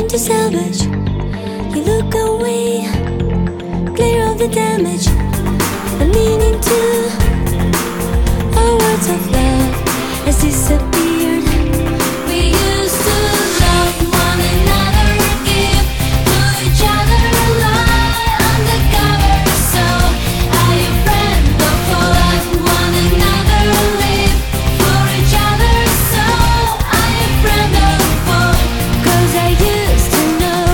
Nothing to salvage. You look away, clear of the damage. The meaning to our words of love has disappeared. We used to love one another, give to each other, lie undercover. So are you friend or foe? Love one another, live for each other. So are you friend or foe? 'Cause I used to know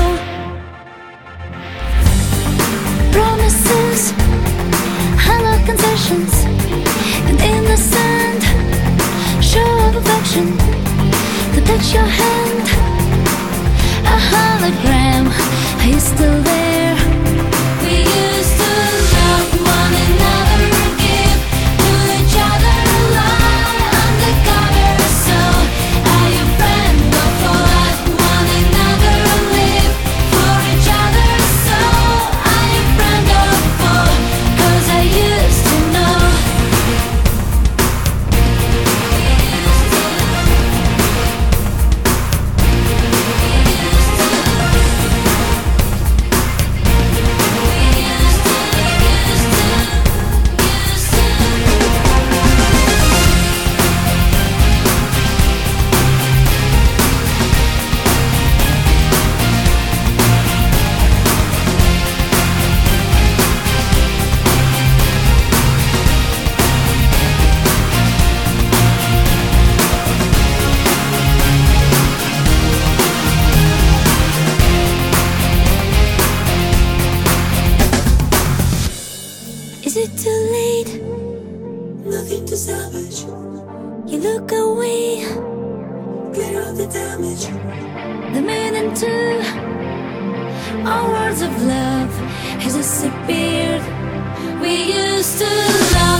promises, hollow concessions, and innocent show of affection. To touch your hand, a hologram. Are you still there? We used to love one another, give to each other, lie undercover. So are you friend or foe? Love one another, live for each other. So are you friend or foe? 'Cause I used to know. Is it too late? Nothing to salvage. You look away, clear of the damage. The meaning to our words of love has disappeared. We used to love